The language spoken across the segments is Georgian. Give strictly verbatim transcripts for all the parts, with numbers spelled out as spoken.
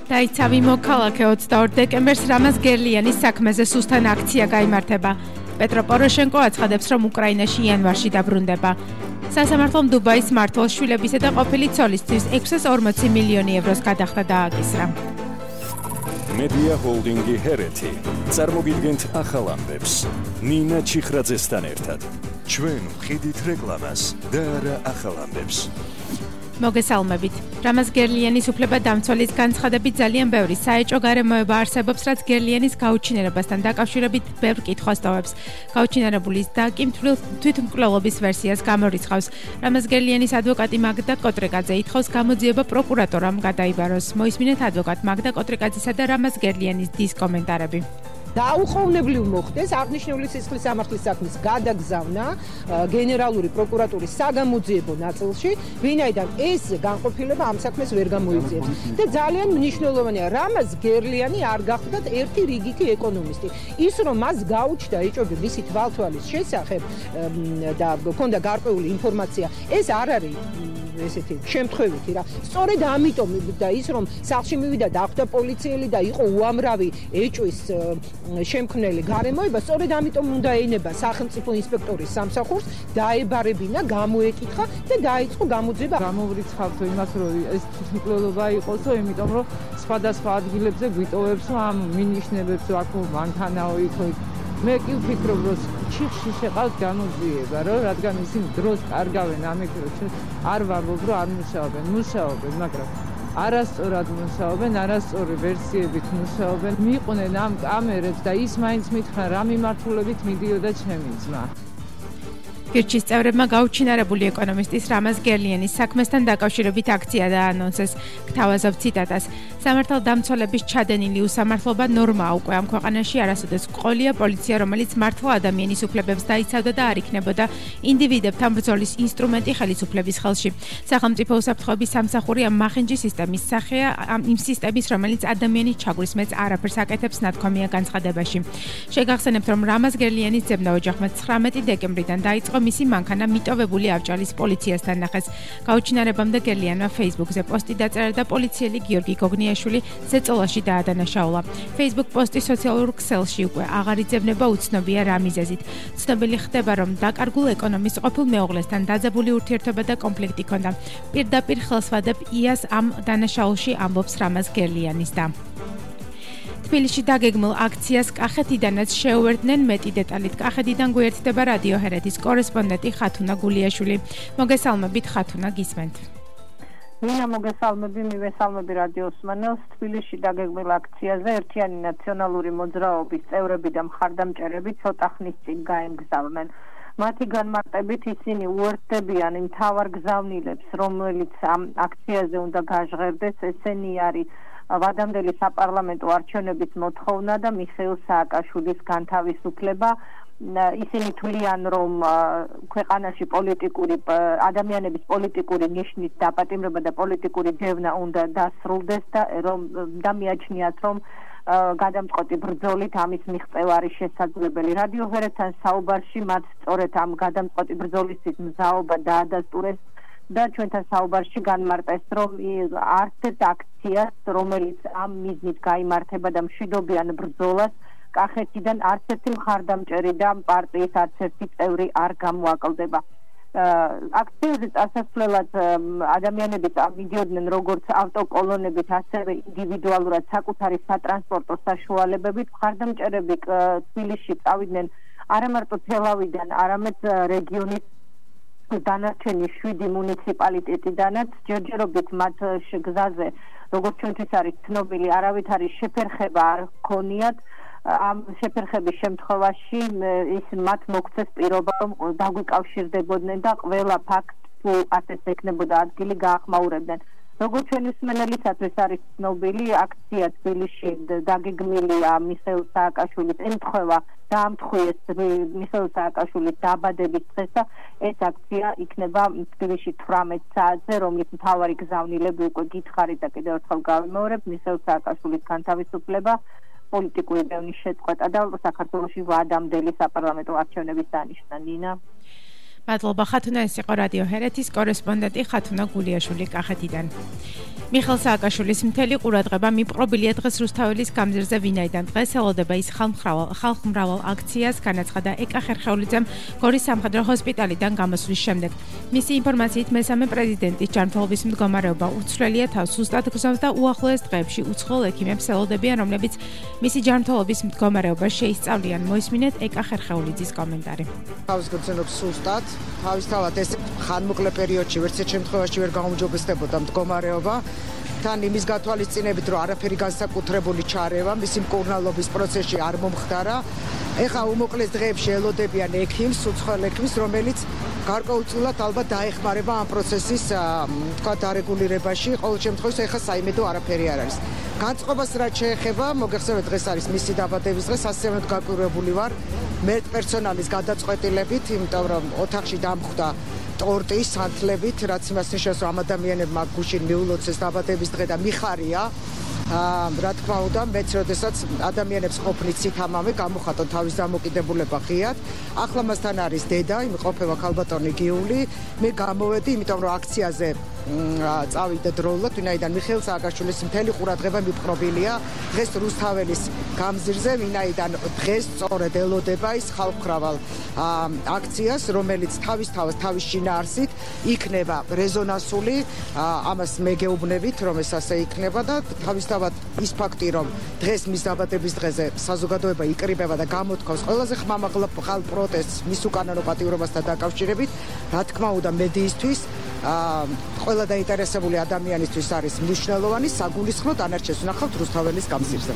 დაიცავი მოქალაქე ოცდაორ დეკემბერს რამაზ გერლიანის საქმეზე სუსთან აქცია გაიმართება. პეტრო პოროშენკო აცხადებს, რომ უკრაინაში იანვარში დაბრუნდება. სასამართლომ დუბაის მმართველ შვილებისა და ყოფილი ცოლისთვის ექვსას ორმოცი მილიონი ევროს გადახდა დააკისრა. მედია ჰოლდინგი ჰერეთი წარმოგიდგენთ ახალ ამბებს ნინა ჩიხრაძესთან ერთად. ჩვენ ვხიდით რეკლამას და არა ახალ ამბებს. მოგესალმებით. რამაზ გერლიანის უფლებადამცველის განცხადებით ძალიან ბევრი საეჭვო გარემოება არსებობს, რაც გერლიანის გაუჩინარებასთან დაკავშირებით ბევრ კითხვას ტოვებს. გაუჩინარებულის და კი თვითმკვლელობის ვერსიას გამორიცხავს. რამაზ გერლიანის ადვოკატი მაგდა კოტრეკაძე ითხოვს გამოძიება პროკურატორამ გადაიბაროს. მოისმინეთ ადვოკატ მაგდა კოტრეკაძისა და რამაზ გერლიანის დის კომენტარები. დაუყოვნებლივ მოხდეს აღნიშნული სისხლის სამართლის საქმის გადაგზავნა გენერალური პროკურატურის საგამოძიებო ნაწილში, ვინაიდან ეს განყოფილება ამ საქმეს ვერ გამოიწვიებს. და ძალიან მნიშვნელოვანია, რამაზ გერლიანი არ გახდათ ერთი რიგითი ეკონომისტი. ის რომ მას გაუჩნდა ეჭვები მისი თვალთვალის შესახებ და ჰქონდა გარკვეული ინფორმაცია, ეს არ არის ესეთი შემთხვევითი რა. სწორედ ამიტომ და ის რომ სახლში მივიდა და ხვდა პოლიციელი და იყო უამრავი ეჭვის შემქმნელი გარემოება, სწორედ ამიტომ უნდა ენება სახელმწიფო ინსპექტორის სამსახურს, დაებარებინა, გამოეკითხა და დაიწყო გამოძიება. გამოვრიცხავთ იმას, რომ ეს თვითმკვლელობა იყოსო, იმიტომ რომ სხვადასხვა ადგილებზე გვიტოვებს, რომ ამ მინიშნებებს აქ მანქანაო იქო. მე კი ვფიქრობ, რომ ჩიხში შეყავს გამოძიება, რომ რადგან ისინი დროს კარგავენ ამერიკაში, არ ვამბობ, რომ არ მუშაობენ, მუშაობენ, მაგრამ არასწორად მუშაობენ, არასწორი ვერსიებით მუშაობენ. მიიყვნენ ამ კამერებს და ის მაინც მითხრა, რა მიმართულებით მიდიოდა ჩემი ძმა. გირჩის წევრებმა გაუჩინარებული ეკონომისტის რამაზ გერლიანის საქმესთან დაკავშირებით აქცია დაანონსეს. გთავაზობ ციტატას. სამართალდამცველების ჩადენილი უსამართლობა ნორმაა უკვე ამ ქვეყანაში, არასოდეს ყოლია პოლიცია, რომელიც მართლა ადამიანის უფლებებს დაიცავდა და არ იქნებოდა ინდივიდებთან ბრძოლის ინსტრუმენტი ხელისუფლების ხელში. სახელმწიფო უსაფრთხოების სამსახური ამ მახინჯი სისტემის სახეა, იმ სისტემის, რომელიც ადამიანის ჩაგვისმეც არაფერს აკეთებს ნათქვამია განცხადებაში. შეგახსენებთ, რომ რამაზ გერლიანის ძებნა ოჯახმა ცხრამეტი დეკემბრიდან დაიწყო მისი მანქანა მიტოვებული ავჭალის პოლიციასთან ნახეს. გაუჩინარებამდე გერლიანმა Facebook-ზე პოსტი დაწერა და პოლიციელი გიორგი გოგნიაშვილი ზეწოლაში დაადანაშაულა. Facebook პოსტი სოციალურ ქსელში უკვე აღარ იძებნება, უცნობია რა მიზეზით. ცნობილი ხდება, რომ დაკარგულ ეკონომის ყოფილ მეუღლესთან დაძაბული ურთიერთობა და კონფლიქტი ჰქონდა. პირდაპირ ხელს ვადებ იას ამ დანაშაულში, ამბობს რამაზ გერლიანის და. თბილისში დაგეგმილ აქციას კახეთიდანაც შეუერთდნენ მეტი დეტალით. კახეთიდან გვერდდება რადიო ჰერეთის კორესპონდენტი ხათუნა გულიაშვილი. მოგესალმებით ხათუნა, გისმენთ. მინა მოგესალმები, მივესალმები რადიო ოსმანელს. თბილისში დაგეგმილ აქციაზე ერთიანი ნაციონალური მოძრაობის წევრები და მხარდამჭერები ცოტა ხნის წინ გაემგზავრნენ. მათი განმარტებით ისინი უერთდებიან იმ მთავარ გზავნილებს, რომელიც ამ აქციაზე უნდა გაჟღერდეს, ესენი არის ვადამდელი საპარლამენტო არჩევნების მოთხოვნა და მიხეილ სააკაშვილის განთავისუფლება. ისინი თვლიან, რომ ქვეყანაში პოლიტიკური ადამიანების პოლიტიკური ნიშნის დაპატიმრება და პოლიტიკური დევნა უნდა დასრულდეს და რომ და მიაჩნიათ, რომ გადამწყვეტი ბრძოლით ამის მიღწევა არის შესაძლებელი. რადიო ჰერეთთან საუბარში მათ სწორედ ამ გადამწყვეტი ბრძოლისთვის მზაობა დაადასტურეს და ჩვენთან საუბარში განმარტეს, რომ არც ერთ აქციას, რომელიც ამ მიზნით გაიმართება და მშვიდობიან ბრძოლას, კახეთიდან არც ერთი მხარდამჭერი და პარტიის არც ერთი წევრი არ გამოაკლდება. აქციაზე წასასვლელად ადამიანები მიდიოდნენ როგორც ავტოკოლონებით, ასევე ინდივიდუალურად საკუთარი სატრანსპორტო საშუალებებით. მხარდამჭერები თბილისში წავიდნენ არა მარტო თელავიდან, არამედ რეგიონის დანარჩენი შვიდი მუნიციპალიტეტიდანაც. ჯერჯერობით მათ გზაზე, როგორც ჩვენთვის არის ცნობილი, არავითარი შეფერხება არ ჰქონიათ. ამ შეფერხების შემთხვევაში ის მათ მოგვცეს პირობა, რომ დაგვიკავშირდებოდნენ და ყველა ფაქტს თუ ასეც ექნებოდა ადგილი გაახმაურებდნენ. როგორც ჩვენი მსმენელისათვის არის ცნობილი, აქცია თბილისში დაგეგმილია მიხეილ სააკაშვილის ემთხვევა დაამთხვიეს მიხეილ სააკაშვილის დაბადების დღეს და ეს აქცია იქნება თბილისში თვრამეტ საათზე, რომლის მთავარი გზავნილები უკვე გითხარით და კიდევ ერთხელ გავიმეორებ, მიხეილ სააკაშვილის განთავისუფლება, პოლიტიკური დევნის შეწყვეტა და საქართველოში ვადამდელი საპარლამენტო არჩევნების დანიშნა. ნინა. მადლობა ხათუნა, ეს იყო რადიო ჰერეთის კორესპონდენტი ხათუნა გულიაშვილი კახეთიდან. მიხელ სააკაშვილის მთელი ყურადღება მიპყრობილია დღეს რუსთაველის გამზირზე, ვინაიდან დღეს ელოდება ის ხალხმრავალ აქციას, განაცხადა ეკა ხერხეულიძემ გორის სამხედრო ჰოსპიტალიდან გამოსვლის შემდეგ. მისი ინფორმაციით მესამე პრეზიდენტის ჯანმრთელობის მდგომარეობა უცვლელია, თავს სუსტად გრძნობს და უახლოეს დღეებში უცხოელ ექიმებს ელოდებიან, რომლებიც მისი ჯანმრთელობის მდგომარეობას შეისწავლიან. მოისმინეთ ეკა ხერხეულიძის კომენტარი. თავს გრძნობს სუსტად, თავისთავად ეს ხანმოკლე პერიოდში ვერცერთ შემთხვევაში ვერ გაუმჯობესდებოდა მდგომარეობა. თან იმის გათვალისწინებით, რომ არაფერი განსაკუთრებული ჩარევა მისი მკურნალობის პროცესში არ მომხდარა. ეხლა უმოკლეს დღეებში ელოდებიან ექიმს, უცხოელ ექიმს, რომელიც გარკვეულწილად ალბათ დაეხმარება ამ პროცესის თქვა დარეგულირებაში. ყოველ შემთხვევაში ეხლა საიმედო არაფერი არ არის. განწყობას რაც შეეხება, მოგეხსენებათ დღეს არის მისი დაბადების დღე, სასწაულად გაკვირვებული ვარ მედპერსონალის გადაწყვეტილებით, იმიტომ რომ ოთახში დამხვდა ტორტი სანთლებით, რაც იმას ნიშნავს, რომ ამ ადამიანებმა გუშინ მიულოცეს დაბადების დღე და მიხარია. რა თქმა უნდა, მეც როდესაც ადამიანებს ყოფნით სითამამე, გამოხატონ თავის დამოკიდებულება ღიად. ახლა მასთან არის დედა, იმყოფება ქალბატონი გიული. მე გამოვედი, იმიტომ რომ აქციაზე წავიდა დროულად, ვინაიდან მიხეილ სააკაშვილის მთელი ყურადღება მიპყრობილია დღეს რუსთაველის გამზირზე, ვინაიდან დღეს სწორედ ელოდება ის ხალხმრავალ აქციას, რომელიც თავისთავად თავის შინაარსით იქნება რეზონანსული, ამას მე გეუბნებით, რომ ეს ასე იქნება და თავისთავად ის ფაქტი, რომ დღეს მის დაბადების დღეზე საზოგადოება იკრიბება და გამოთქვამს ყველაზე ხმამაღალ პროტესტს მის უკანონო პატივრობასთან დაკავშირებით, რა თქმა უნდა, მედიისთვის ყველა დაინტერესებული ადამიანისთვის არის მნიშვნელოვანი, საგულისხმო დანარჩენს ვნახავთ რუსთაველის გამზირზე.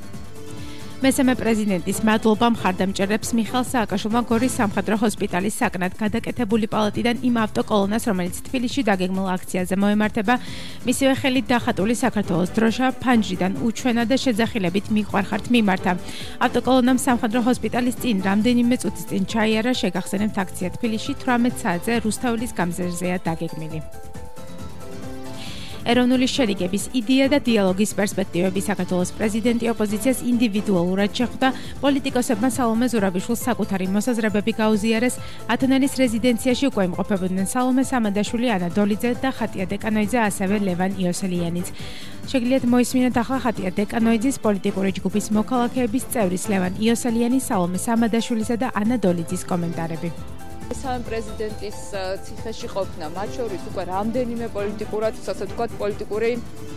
მესამე პრეზიდენტის მადლობა მხარდამჭერებს მიხეილ სააკაშვილმა გორის სამხედრო ჰოსპიტალის საკნად გადაკეთებული პალატიდან იმ ავტოკოლონას, რომელიც თბილისში დაგეგმილ აქციაზე მოემართება, მისივე ხელით დახატული საქართველოს დროშა ფანჯრიდან უჩვენა და შეძახილებით მიყვარხართ მიმართა. ავტოკოლონამ სამხედრო ჰოსპიტალის წინ რამდენიმე წუთის წინ ჩაიარა, შეგახსენებთ აქცია თბილისში თვრამეტ საათზე რუსთაველის გამზირზეა დაგეგმილი. ეროვნული შერიგების იდეა და დიალოგის პერსპექტივები საქართველოს პრეზიდენტი ოპოზიციას ინდივიდუალურად შეხვდა, პოლიტიკოსებმა სალომე ზურაბიშვილს საკუთარი მოსაზრებები გაუზიარეს, ათონელის რეზიდენციაში უკვე იმყოფებოდნენ სალომე სამადაშვილი, ანა დოლიძე და ხატია დეკანოიძე, ასევე ლევან იოსელიანიც. შეგიძლიათ მოისმინოთ ახლა ხატია დეკანოიძის პოლიტიკური ჯგუფის მოქალაქეების წევრის ლევან იოსელიანის, სალომე სამადაშვილისა და ანა დოლიძის კომენტარები. მესამე პრეზიდენტის ციხეში ყოფნა, მათ შორის უკვე რამდენიმე პოლიტიკურად, ასე ვთქვათ, პოლიტიკური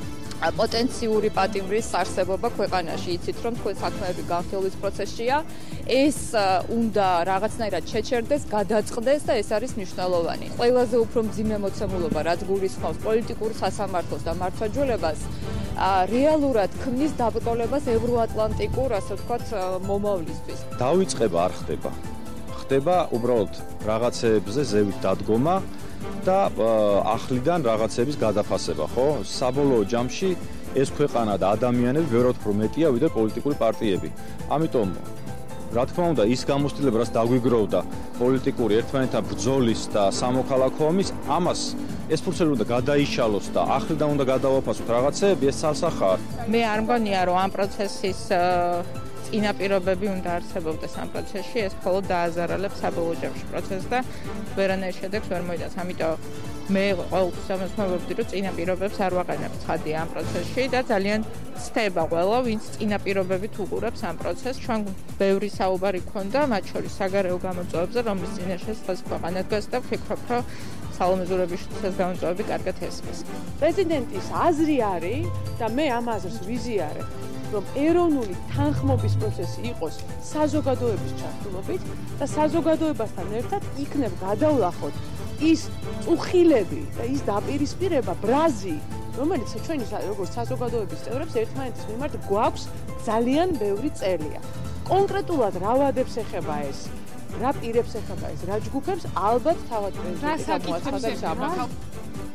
პოტენციური პატიმრის არსებობა ქვეყანაში. იცით, რომ თქვენ საქმეები განხილვის პროცესშია, ეს უნდა რაღაცნაირად შეჩერდეს, გადაწყდეს და ეს არის მნიშვნელოვანი. ყველაზე უფრო მძიმე მოცემულობა, რაც გულისხმობს პოლიტიკურ სასამართლოს და მართლმსაჯულებას, რეალურად ქმნის დაბრკოლებას ევროატლანტიკურ, ასე ვთქვათ, მომავლისთვის. დავიწყება არ ხდება. ხდება უბრალოდ რაღაცეებზე ზევით დადგომა და ახლიდან რაღაცების გადაფასება, ხო? საბოლოო ჯამში ეს ქვეყანა და ადამიანები ბევრად უფრო მეტია ვიდრე პოლიტიკური პარტიები. ამიტომ რა თქმა უნდა, ის გამოცდილება, რაც დაგვიგროვდა პოლიტიკური ერთმანეთთან ბრძოლის და სამოქალაქო ომის, ამას ეს ფურცელი უნდა გადაიშალოს და ახლიდან უნდა გადავაფასოთ რაღაცეები, ეს ცალსახაა. მე არ მგონია, რომ ამ პროცესის წინაპირობები უნდა არსებობდეს ამ პროცესში, ეს მხოლოდ დააზარალებს საბოლოო ჯამში პროცესს და ვერანაირ შედეგს ვერ მოიტანს. ამიტომ მე ყოველთვის ამას ვამბობდი, რომ წინაპირობებს არ ვაყენებ ცხადია ამ პროცესში და ძალიან ცდება ყველა, ვინც წინაპირობებით უყურებს ამ პროცესს. ჩვენ ბევრი საუბარი გქონდა, მათ შორის საგარეო გამოწვევებზე, რომლის წინაშეც დღეს ქვეყანა დგას და ვფიქრობ, რომ სალომე ზურაბიშვილის ეს გამოწვევები კარგად ესმის. პრეზიდენტის აზრი არის და მე ამ აზრს ვიზიარებ, რომ ეროვნული თანხმობის პროცესი იყოს საზოგადოების ჩართულობით და საზოგადოებასთან ერთად იქნებ გადავლახოთ ის წუხილები და ის დაპირისპირება ბრაზი, რომელიც ჩვენი როგორც საზოგადოების წევრებს ერთმანეთის მიმართ გვაქვს ძალიან ბევრი წელია. კონკრეტულად რა ვადებს ეხება ეს? რა პირებს ეხება ეს? რა ჯგუფებს? ალბათ თავად პრეზიდენტი გამოაცხადებს ამას.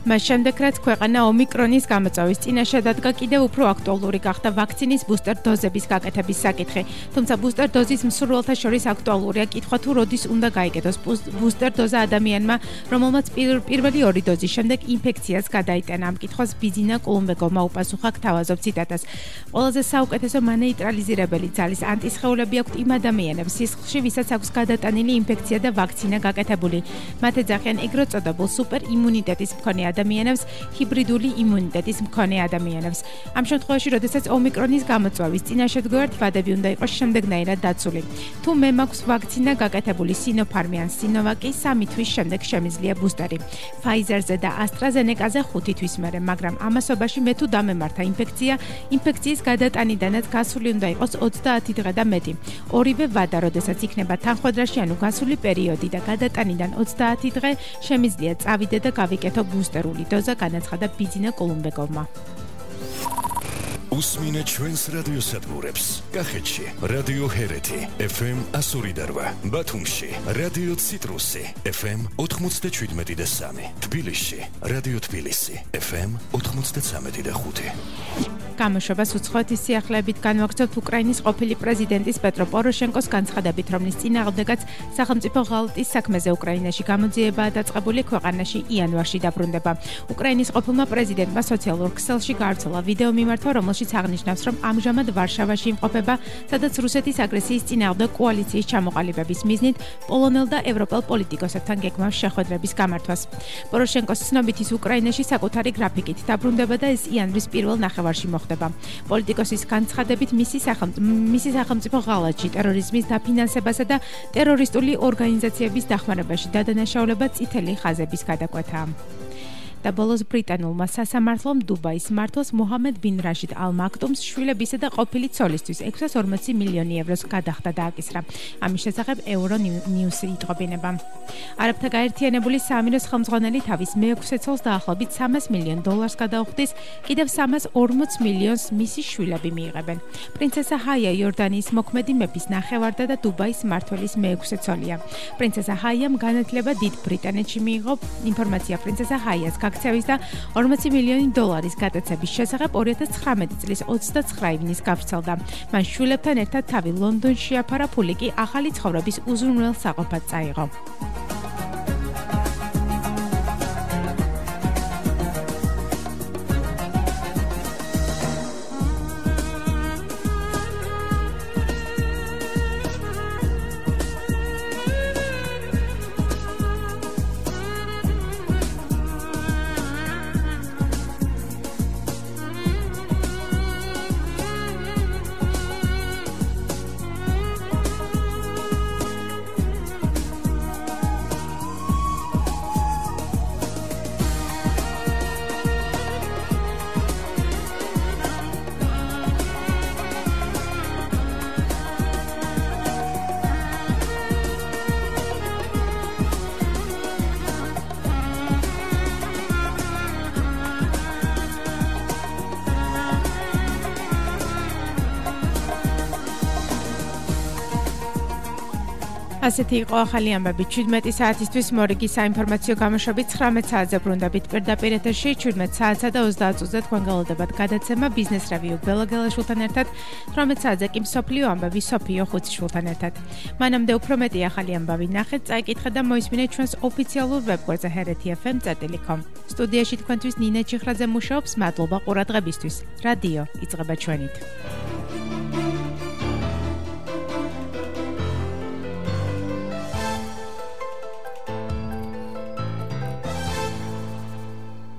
მას შემდეგ რაც ქვეყანა ომიკრონის გამოწვევის წინაშე დადგა, კიდევ უფრო აქტუალური გახდა ვაქცინის ბუსტერ დოზების გაკეთების საკითხი. თუმცა ბუსტერ დოზის მსურველთა შორის აქტუალურია კითხვა თუ როდის უნდა გაიგეთოს ბუსტერ დოზა ადამიანმა, რომელმაც პირველი ორი დოზის შემდეგ ინფექციას გადაიტანა. ამ კითხვას ბიძინა კულუმბეგოვმა უპასუხა, გთავაზობ ციტატას. ყველაზე საუკეთესო მანეიტრალიზირებელი ძალის ანტისხეულები აქვთ იმ ადამიანებს სისხლში, ვისაც აქვს გადატანილი ინფექცია და ვაქცინა გაკეთებული. მათ ეძახიან ეგრეთ წოდებულ სუპერ იმუნიტეტის მქონე ადამიანებს, ჰიბრიდული იმუნიტეტის მქონე ადამიანებს. ამ შემთხვევაში, როდესაც ომიკრონის გამოწვევის წინაშედგოერთ ვადები უნდა იყოს შემდეგნაირად დაცული. თუ მე მაქვს ვაქცინა გაკეთებული სინოფარმი ან სინოვაკი, სამი თვის შემდეგ შემიძლია ბუსტერი. ფაიზერზე და ასტრაზენეკაზე ხუთი თვის მერე, მაგრამ ამასობაში მე თუ დამემართა ინფექცია, ინფექციის გადატანიდანაც გასული უნდა იყოს ოცდაათი დღე და მეტი. ორივე ვადა, როდესაც იქნება თანხმდრაში, ანუ გასული პერიოდი და გადატანიდან ოცდაათი დღე, შემიძლია წავიდე და გავიკეთო ბუსტერული დოზა, განაცხადა ბიძინა კულუმბეგოვმა. უსმინე ჩვენს რადიოსადგურებს. კახეთში რადიო ჰერეთი ეფ ემ ასორი და რვა, ბათუმში რადიო ციტრუსი ეფ ემ ოთხმოცდაშვიდმეტი და სამი, თბილისში რადიო თბილისი ეფ ემ ოთხმოცდაცამეტი და ხუთი. გამოშვებას უცხოეთის სიახლეებით განვაგრძობთ უკრაინის ყოფილი პრეზიდენტის პეტრო პოროშენკოს განცხადებით, რომლის წინააღმდეგაც სახელმწიფო ღალატის საქმეზე უკრაინაში გამოძიებაა დაწყებული, ქვეყანაში იანვარში დაბრუნდება. უკრაინის ყოფილმა პრეზიდენტმა სოციალურ ქსელში გავრცელა ვიდეო მიმართვა, რომელშიც აღნიშნავს, რომ ამჟამად ვარშავაში იმყოფება, სადაც რუსეთის აგრესიის წინააღმდეგ კოალიციის ჩამოყალიბების მიზნით პოლონელ და ევროპელ პოლიტიკოსებთან გეგმავს შეხვედრების გამართვას. პოროშენკოს ცნობით ის უკრაინაში საკუთარი გრაფიკით დაბრუნდება და ეს იანვრის პირველ ნახევარში მოხდება. პოლიტიკოსის განცხადებით, მისი მისი სახელმწიფო ღალატში, ტერორიზმის დაფინანსებასა და ტერორისტული ორგანიზაციების დახმარებაში დადანაშაულება წითელი ხაზების გადაკვეთაა. და ბოლოს ბრიტანულმა სასამართლომ დუბაის მმართველს მოჰამედ ბინ რაშიდ ალ მაქტუმს შვილებისა და ყოფილი ცოლისთვის ექვსას ორმოცი მილიონი ევროს გადახდა დააკისრა. ამის შესახებ ევრო ნიუსი იტყობინება. არაბთა გაერთიანებული საამიროს ხელმძღვანელი თავის მეექვსე ცოლს დაახლოებით სამას მილიონ დოლარს გადაუხდის, კიდევ სამას ორმოც მილიონს მისი შვილები მიიღებენ. პრინცესა ჰაია იორდანიის მოქმედი მეფის ნახევარდა და დუბაის მმართველის მეექვსე ცოლია. პრინცესა ჰაიამ განათლება დიდ ბრიტანეთში მიიღო. ინფორმაცია პრინცესა ჰაიას აქციების და ორმოცი მილიონი დოლარის გადაცემის შესახებ ორი ათას ცხრამეტი წლის ოცდაცხრა ივნის გავრცელდა. მან შვილებთან ერთად თავი ლონდონში შეაფარა, ფული კი ახალი ცხოვრების უზრუნველ საყოფად წაიღო. ასეთი იყო ახალი ამბები შვიდმეტი საათისთვის მორიგი საინფორმაციო გამოშვებით ცხრამეტ საათზე ბრუნდებით პირდაპირ ეთერში შვიდმეტ საათსა და ოცდაათ წუთზე თქვენ გელოდებათ გადაცემა ბიზნეს რევიუ ბელა გელაშვილთან ერთად თვრამეტ საათზე კი მსოფლიო ამბები სოფიო ხუციშვილთან ერთად მანამდე უფრო მეტი ახალი ამბავი ნახეთ წაიკითხეთ და მოისმინეთ ჩვენს ოფიციალურ ვებგვერდზე ჰერეთი ეფ ემ წერტილი კომ სტუდიაში თქვენთვის ნინა ჩიხრაძე მუშაობს მადლობა ყურადღებისთვის რადიო იწყება ჩვენით